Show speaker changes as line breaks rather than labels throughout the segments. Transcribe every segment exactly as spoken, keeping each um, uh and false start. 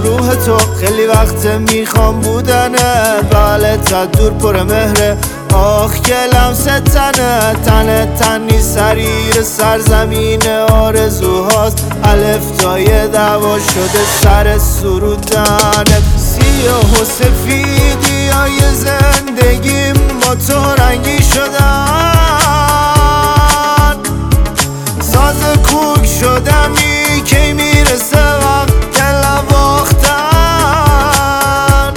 روح تو، خیلی وقت میخوام بودنت، بله تا دور پر مهره، آخ که لمس تنه، تنه تنی سریر سرزمین آرزوهاست، الف تای دعوا شده سر سرودنت. سیاه و سفیدی های زندگیم با تو رنگی شدن، ساز کوک شدمی که میرسه وقت دل باختن،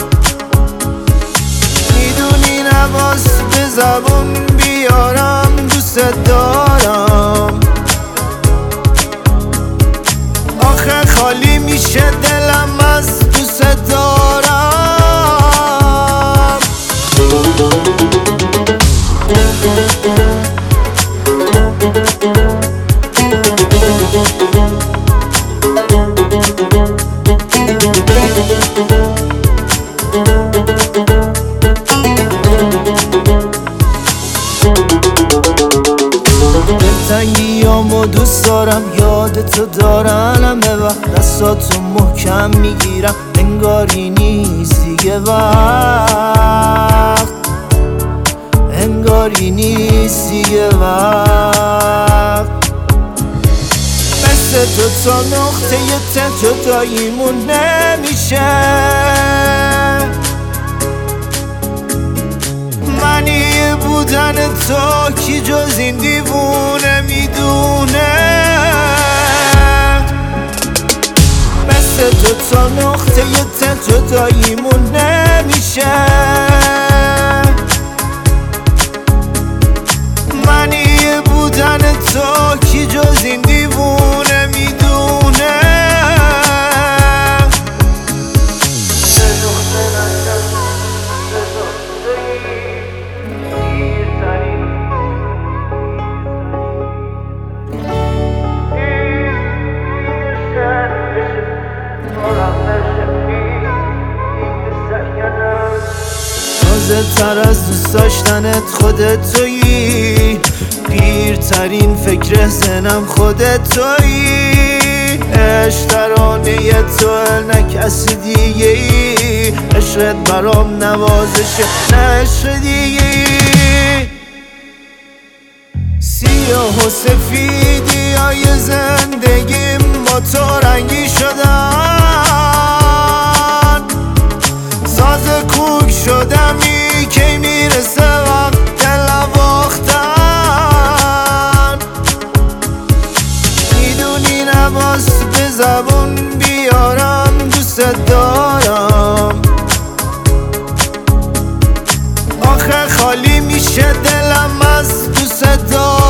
میدونی نباس به زبون بیارم دوست دارم، آخه خالی میشه دلم از دوست دارم. دلتنگیامو دوست دارم، یاد تو دارم، به وقت دستاتو محکم میگیرم، انگاری نیست دیگه وقت، انگاری نیست دیگه وقت، مثل تو تا نقطه ته جداییمون نمیشه، منی بودن تو کی جز این دیوونه میدونه، مثل تو تا نقطه ته جداییمون نمیشه، منی بودن تو کی جز این دیوونه میدونه. تازه تر از دوست داشتنت خودت تویی، پیرترین فکر ذهنم خودت تویی، عشق ترانه تو نه کسی دیگه ای، عشقت برام نوازشه نه عشق دیگه ای. سیاه و سفیدی های زندگیم با تو رنگی شدن، ساز کوک شدمی که میرسه وقت دل باختن، میدونی نباس به زبون بیارم دوست دارم، آخه خالی میشه دلم از دوست دارم.